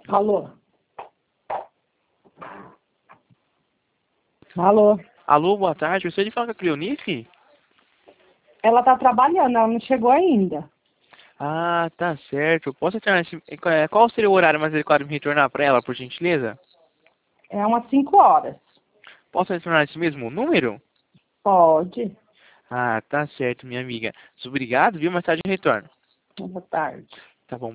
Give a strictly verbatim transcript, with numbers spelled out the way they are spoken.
Alô? Alô? Alô, boa tarde. Você de falar com a Cleonice? Ela tá trabalhando, ela não chegou ainda. Ah, tá certo. Posso retornar esse... é, Qual seria o horário mais adequado de me retornar para ela, por gentileza? É umas cinco horas. Posso retornar esse mesmo número? Pode. Ah, tá certo, minha amiga. Obrigado, viu? Mais tarde eu retorno. Boa tarde.